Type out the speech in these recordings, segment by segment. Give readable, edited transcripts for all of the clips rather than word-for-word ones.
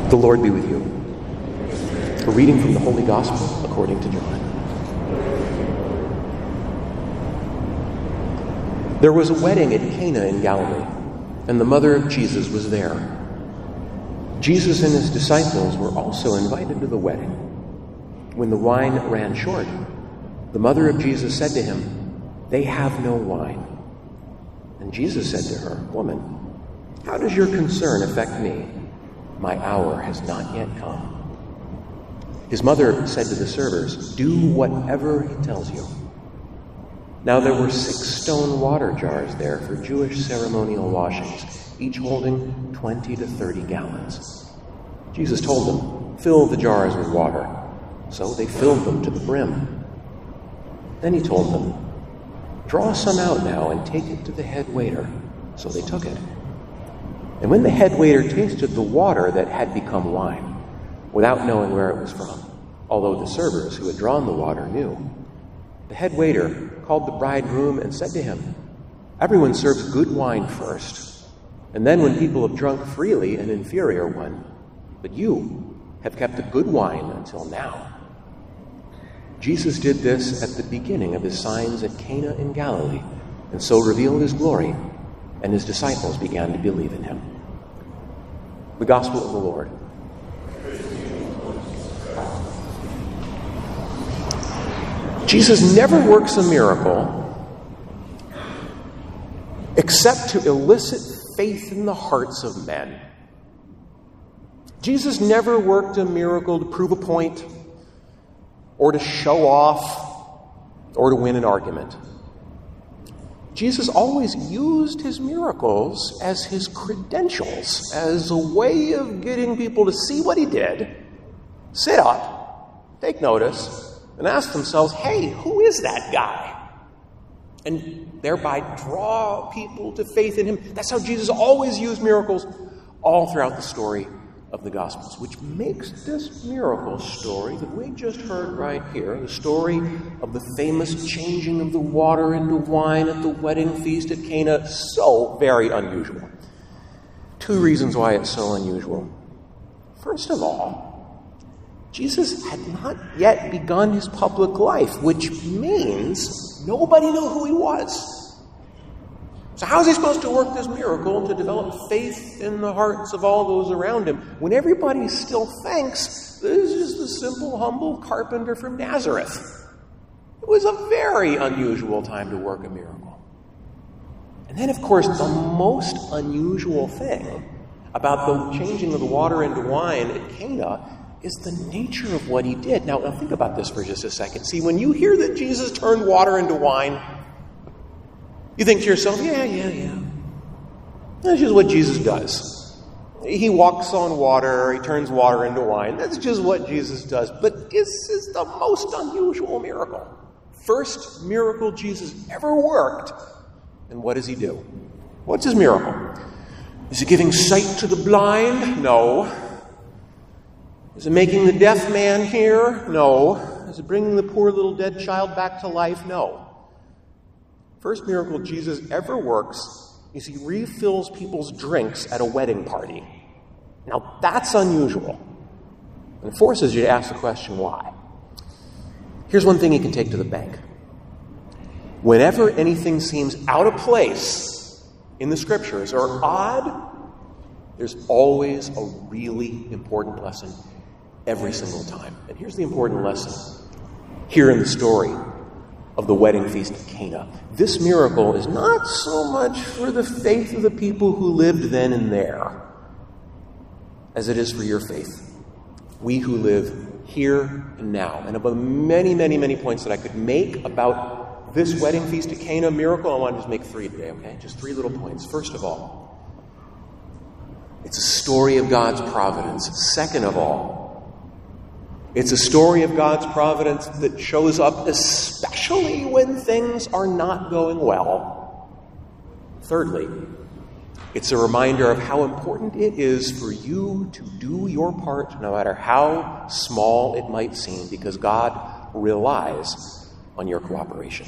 The Lord be with you. A reading from the Holy Gospel according to John. There was a wedding at Cana in Galilee, and the mother of Jesus was there. Jesus and his disciples were also invited to the wedding. When the wine ran short, the mother of Jesus said to him, "They have no wine." And Jesus said to her, "Woman, how does your concern affect me? My hour has not yet come." His mother said to the servers, "Do whatever he tells you." Now there were 6 stone water jars there for Jewish ceremonial washings, each holding 20 to 30 gallons. Jesus told them, "Fill the jars with water." So they filled them to the brim. Then he told them, "Draw some out now and take it to the head waiter." So they took it. And when the head waiter tasted the water that had become wine, without knowing where it was from, although the servers who had drawn the water knew, the head waiter called the bridegroom and said to him, "Everyone serves good wine first, and then when people have drunk freely, an inferior one. But you have kept the good wine until now." Jesus did this at the beginning of his signs at Cana in Galilee, and so revealed his glory, and his disciples began to believe in him. The Gospel of the Lord. Jesus never works a miracle except to elicit faith in the hearts of men. Jesus never worked a miracle to prove a point, or to show off, or to win an argument. Jesus always used his miracles as his credentials, as a way of getting people to see what he did, sit up, take notice, and ask themselves, "Hey, who is that guy?" And thereby draw people to faith in him. That's how Jesus always used miracles all throughout the story of the Gospels, which makes this miracle story that we just heard right here, the story of the famous changing of the water into wine at the wedding feast at Cana, so very unusual. 2 reasons why it's so unusual. First of all, Jesus had not yet begun his public life, which means nobody knew who he was. So how is he supposed to work this miracle to develop faith in the hearts of all those around him when everybody still thinks this is the simple, humble carpenter from Nazareth? It was a very unusual time to work a miracle. And then, of course, the most unusual thing about the changing of the water into wine at Cana is the nature of what he did. Now think about this for just a second. See, when you hear that Jesus turned water into wine, you think to yourself, yeah. That's just what Jesus does. He walks on water, he turns water into wine. That's just what Jesus does. But this is the most unusual miracle. First miracle Jesus ever worked. And what does he do? What's his miracle? Is he giving sight to the blind? No. Is it making the deaf man hear? No. Is it bringing the poor little dead child back to life? No. First miracle Jesus ever works is he refills people's drinks at a wedding party. Now that's unusual. And it forces you to ask the question, why? Here's one thing you can take to the bank. Whenever anything seems out of place in the scriptures or odd, there's always a really important lesson every single time. And here's the important lesson here in the story of the wedding feast at Cana. This miracle is not so much for the faith of the people who lived then and there as it is for your faith. We who live here and now. And of the many, many, many points that I could make about this wedding feast at Cana miracle, I want to just make 3 today, okay? Just 3 little points. First of all, it's a story of God's providence. Second of all, it's a story of God's providence that shows up especially when things are not going well. Thirdly, it's a reminder of how important it is for you to do your part, no matter how small it might seem, because God relies on your cooperation.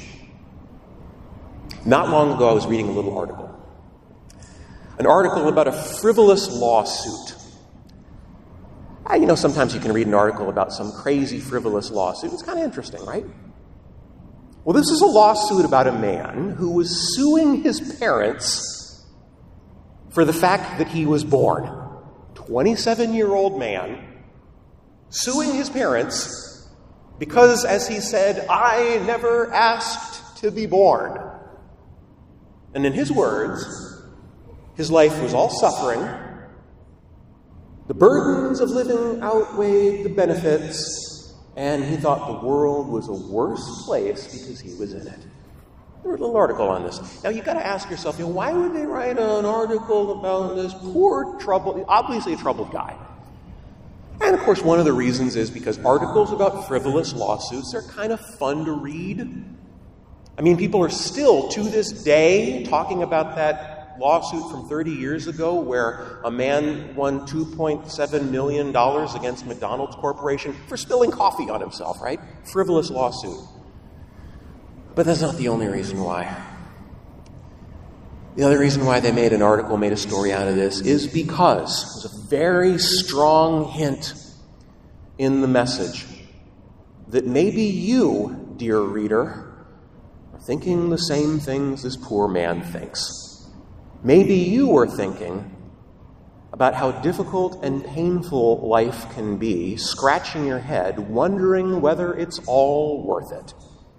Not long ago, I was reading a little article. An article about a frivolous lawsuit Sometimes you can read an article about some crazy, frivolous lawsuit. It's kind of interesting, right? Well, this is a lawsuit about a man who was suing his parents for the fact that he was born. 27-year-old man suing his parents because, as he said, I never asked to be born. And in his words, his life was all suffering. The burdens of living outweighed the benefits, and he thought the world was a worse place because he was in it. I wrote a little article on this. Now, you've got to ask yourself, why would they write an article about this poor, obviously a troubled guy? And, of course, one of the reasons is because articles about frivolous lawsuits are kind of fun to read. People are still, to this day, talking about that lawsuit from 30 years ago where a man won $2.7 million against McDonald's Corporation for spilling coffee on himself, right? Frivolous lawsuit. But that's not the only reason why. The other reason why they made a story out of this, is because there's a very strong hint in the message that maybe you, dear reader, are thinking the same things this poor man thinks. Maybe you are thinking about how difficult and painful life can be, scratching your head, wondering whether it's all worth it.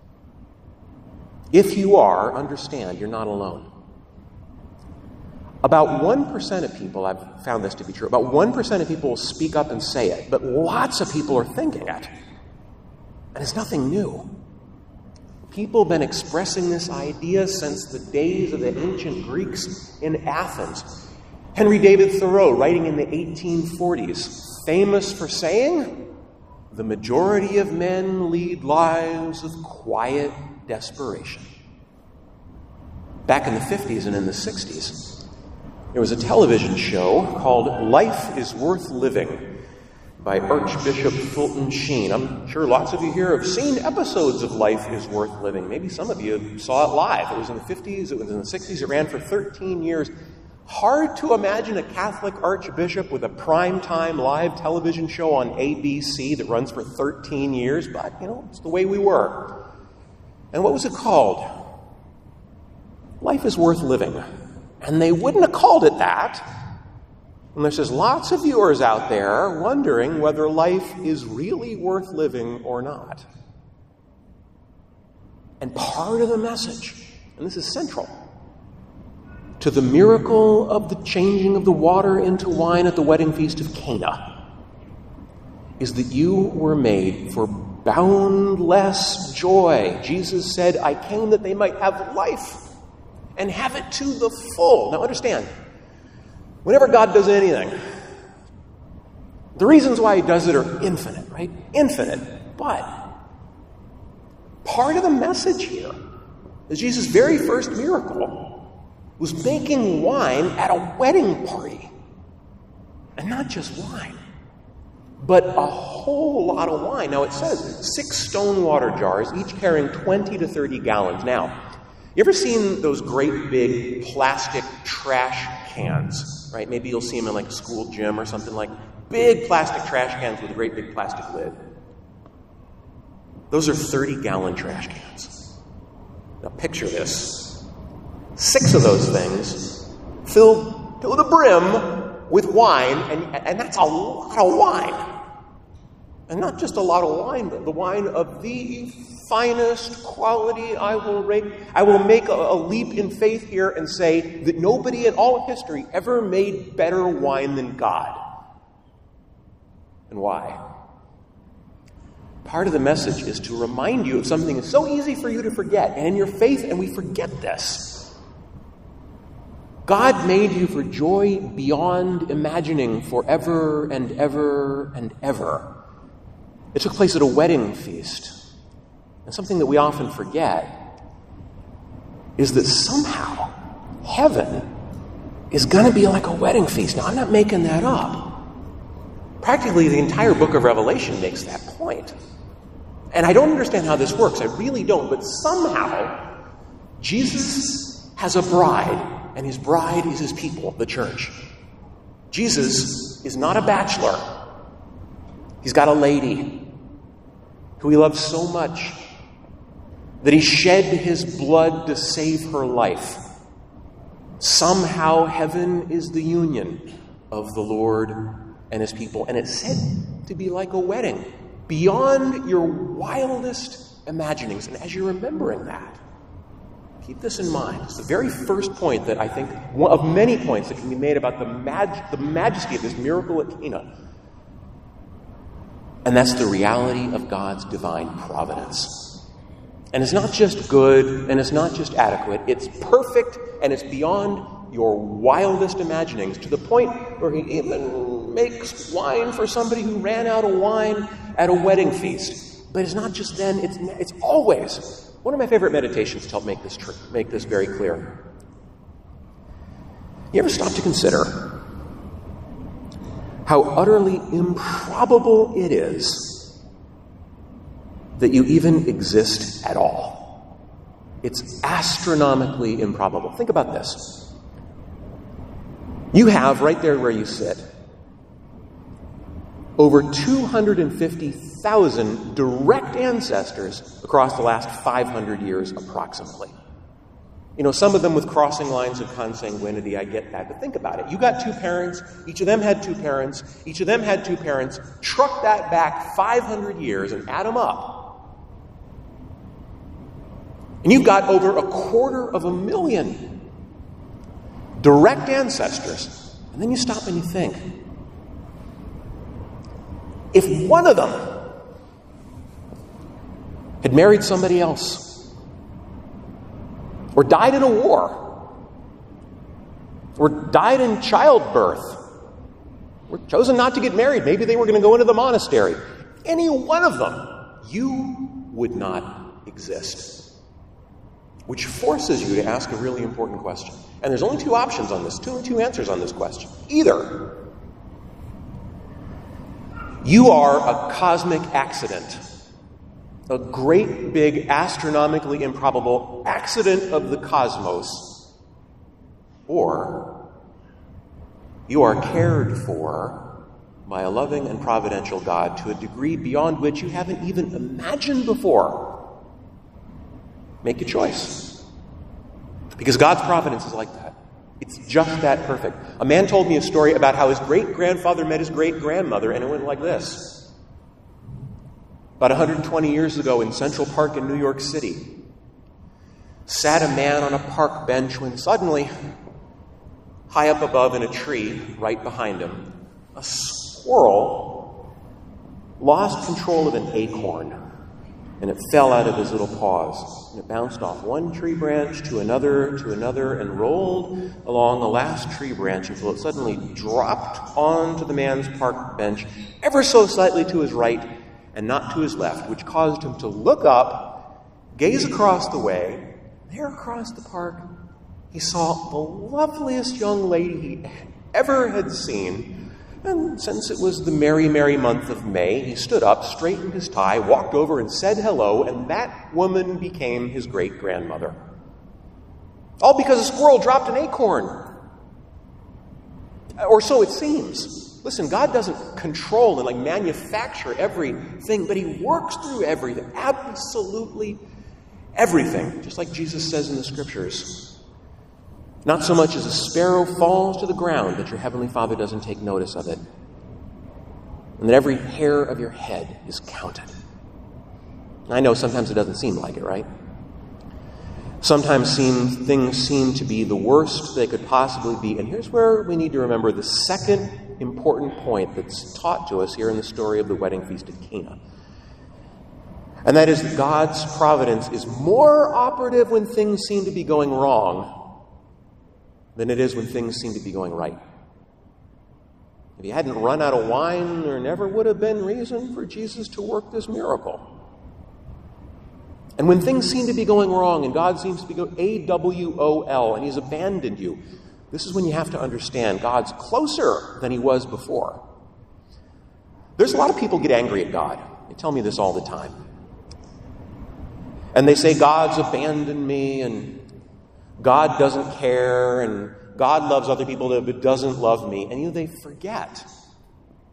If you are, understand, you're not alone. About 1% of people, I've found this to be true, about 1% of people will speak up and say it, but lots of people are thinking it. And it's nothing new. People have been expressing this idea since the days of the ancient Greeks in Athens. Henry David Thoreau, writing in the 1840s, famous for saying, "The majority of men lead lives of quiet desperation." Back in the 50s and in the 60s, there was a television show called Life is Worth Living by Archbishop Fulton Sheen. I'm sure lots of you here have seen episodes of Life is Worth Living. Maybe some of you saw it live. It was in the 50s, it was in the 60s, it ran for 13 years. Hard to imagine a Catholic archbishop with a primetime live television show on ABC that runs for 13 years, but, it's the way we were. And what was it called? Life is Worth Living. And they wouldn't have called it that. And there's just lots of viewers out there wondering whether life is really worth living or not. And part of the message, and this is central, to the miracle of the changing of the water into wine at the wedding feast of Cana, is that you were made for boundless joy. Jesus said, "I came that they might have life and have it to the full." Now understand, whenever God does anything, the reasons why he does it are infinite, right? Infinite. But part of the message here is Jesus' very first miracle was making wine at a wedding party. And not just wine, but a whole lot of wine. Now it says 6 stone water jars, each carrying 20 to 30 gallons. Now, you ever seen those great big plastic trash cans, right? Maybe you'll see them in like a school gym or something, like big plastic trash cans with a great big plastic lid. Those are 30-gallon trash cans. Now picture this. 6 of those things filled to the brim with wine, and that's a lot of wine. And not just a lot of wine, but the wine of the finest quality. I will make a leap in faith here and say that nobody in all of history ever made better wine than God. And why? Part of the message is to remind you of something that's so easy for you to forget. And in your faith, and we forget this. God made you for joy beyond imagining forever and ever and ever. It took place at a wedding feast. And something that we often forget is that somehow heaven is going to be like a wedding feast. Now, I'm not making that up. Practically the entire book of Revelation makes that point. And I don't understand how this works. I really don't. But somehow Jesus has a bride, and his bride is his people, the church. Jesus is not a bachelor. He's got a lady who he loves so much that he shed his blood to save her life. Somehow heaven is the union of the Lord and his people. And it's said to be like a wedding, beyond your wildest imaginings. And as you're remembering that, keep this in mind. It's the very first point that I think, one of many points that can be made about the majesty of this miracle at Cana. And that's the reality of God's divine providence. And it's not just good, and it's not just adequate. It's perfect, and it's beyond your wildest imaginings, to the point where he even makes wine for somebody who ran out of wine at a wedding feast. But it's not just then, it's always. One of my favorite meditations to help make this very clear. You ever stop to consider how utterly improbable it is that you even exist at all? It's astronomically improbable. Think about this. You have, right there where you sit, over 250,000 direct ancestors across the last 500 years approximately. You know, some of them with crossing lines of consanguinity, I get that. But think about it. You got two parents. Each of them had two parents. Each of them had two parents. Truck that back 500 years and add them up. And you've got over 250,000 direct ancestors. And then you stop and you think, if one of them had married somebody else, or died in a war, or died in childbirth, or chosen not to get married, maybe they were going to go into the monastery, any one of them, you would not exist. Which forces you to ask a really important question. And there's only two options on this, two answers on this question. Either you are a cosmic accident, a great, big, astronomically improbable accident of the cosmos, or you are cared for by a loving and providential God to a degree beyond which you haven't even imagined before. Make a choice. Because God's providence is like that. It's just that perfect. A man told me a story about how his great-grandfather met his great-grandmother, and it went like this. About 120 years ago in Central Park in New York City, sat a man on a park bench when suddenly, high up above in a tree right behind him, a squirrel lost control of an acorn, and it fell out of his little paws. And it bounced off one tree branch to another, and rolled along the last tree branch until it suddenly dropped onto the man's park bench ever so slightly to his right and not to his left, which caused him to look up, gaze across the way. There across the park, he saw the loveliest young lady he ever had seen. And since it was the merry, merry month of May, he stood up, straightened his tie, walked over and said hello, and that woman became his great-grandmother. All because a squirrel dropped an acorn. Or so it seems. Listen, God doesn't control and manufacture everything, but he works through everything, absolutely everything, just like Jesus says in the Scriptures. Not so much as a sparrow falls to the ground that your heavenly Father doesn't take notice of it, and that every hair of your head is counted. I know sometimes it doesn't seem like it, right? Sometimes things seem to be the worst they could possibly be. And here's where we need to remember the second important point that's taught to us here in the story of the wedding feast at Cana. And that is that God's providence is more operative when things seem to be going wrong than it is when things seem to be going right. If he hadn't run out of wine, there never would have been reason for Jesus to work this miracle. And when things seem to be going wrong and God seems to be going AWOL and he's abandoned you, this is when you have to understand God's closer than he was before. There's a lot of people get angry at God. They tell me this all the time. And they say, God's abandoned me, and God doesn't care, and God loves other people but doesn't love me. And they forget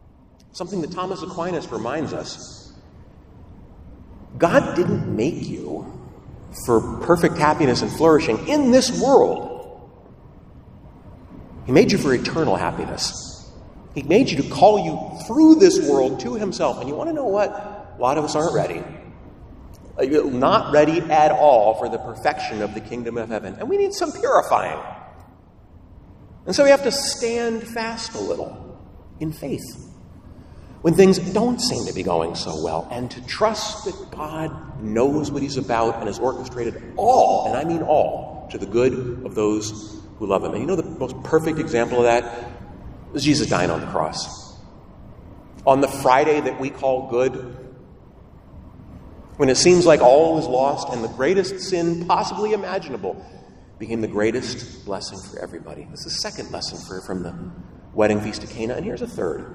something that Thomas Aquinas reminds us. God didn't make you for perfect happiness and flourishing in this world. He made you for eternal happiness. He made you to call you through this world to himself. And you want to know what? A lot of us aren't ready. Not ready at all for the perfection of the kingdom of heaven. And we need some purifying. And so we have to stand fast a little in faith when things don't seem to be going so well, and to trust that God knows what he's about and has orchestrated all, and I mean all, to the good of those who love him. And you know the most perfect example of that is Jesus dying on the cross. On the Friday that we call good, when it seems like all is lost and the greatest sin possibly imaginable became the greatest blessing for everybody. This is the second lesson from the wedding feast at Cana, and here's a third.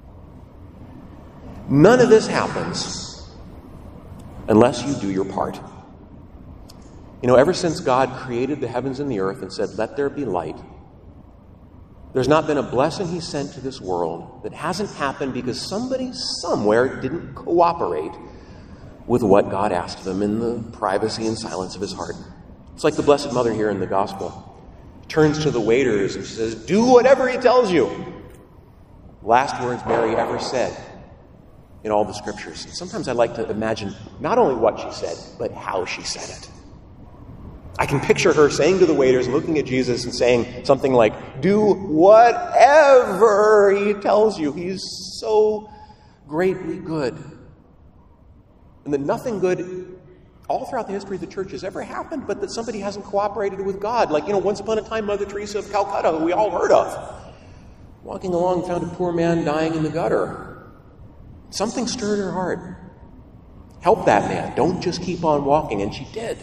None of this happens unless you do your part. You know, ever since God created the heavens and the earth and said, "Let there be light," there's not been a blessing he sent to this world that hasn't happened because somebody somewhere didn't cooperate with what God asked of them in the privacy and silence of his heart. It's like the Blessed Mother here in the Gospel. She turns to the waiters and she says, "Do whatever he tells you." Last words Mary ever said in all the scriptures. And sometimes I like to imagine not only what she said, but how she said it. I can picture her saying to the waiters, looking at Jesus and saying something like, "Do whatever he tells you. He's so greatly good." And that nothing good all throughout the history of the church has ever happened, but that somebody hasn't cooperated with God. Like, once upon a time, Mother Teresa of Calcutta, who we all heard of, walking along, found a poor man dying in the gutter. Something stirred her heart. Help that man. Don't just keep on walking. And she did.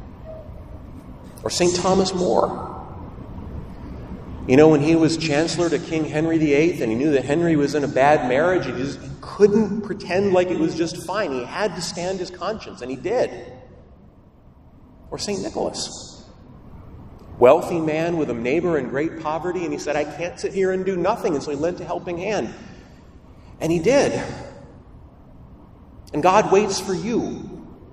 Or St. Thomas More. When he was chancellor to King Henry VIII and he knew that Henry was in a bad marriage, he just couldn't pretend like it was just fine. He had to stand his conscience, and he did. Or St. Nicholas. Wealthy man with a neighbor in great poverty, and he said, "I can't sit here and do nothing." And so he lent a helping hand. And he did. And God waits for you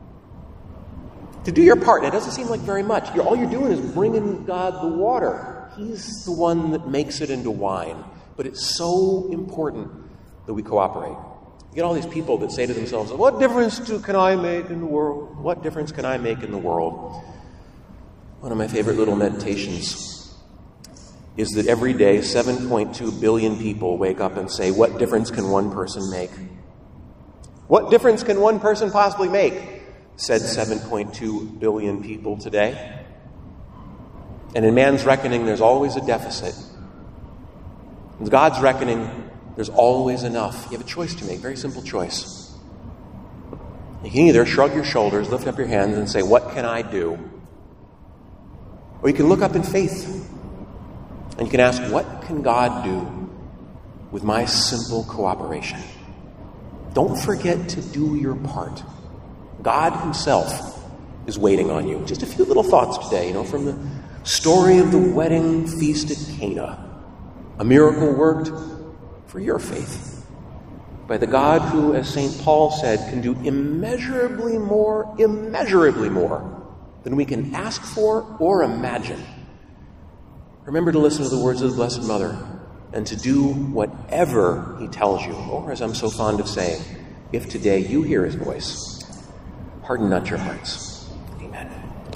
to do your part. It doesn't seem like very much. All you're doing is bringing God the water. He's the one that makes it into wine. But it's so important that we cooperate. You get all these people that say to themselves, "What difference can I make in the world? What difference can I make in the world?" One of my favorite little meditations is that every day 7.2 billion people wake up and say, "What difference can one person make?" What difference can one person possibly make? Said 7.2 billion people today. And in man's reckoning, there's always a deficit. In God's reckoning, there's always enough. You have a choice to make, very simple choice. You can either shrug your shoulders, lift up your hands, and say, "What can I do?" Or you can look up in faith, and you can ask, "What can God do with my simple cooperation?" Don't forget to do your part. God himself is waiting on you. Just a few little thoughts today, from the story of the wedding feast at Cana. A miracle worked for your faith by the God who, as St. Paul said, can do immeasurably more than we can ask for or imagine. Remember to listen to the words of the Blessed Mother and to do whatever he tells you. Or, as I'm so fond of saying, if today you hear his voice, harden not your hearts. Amen.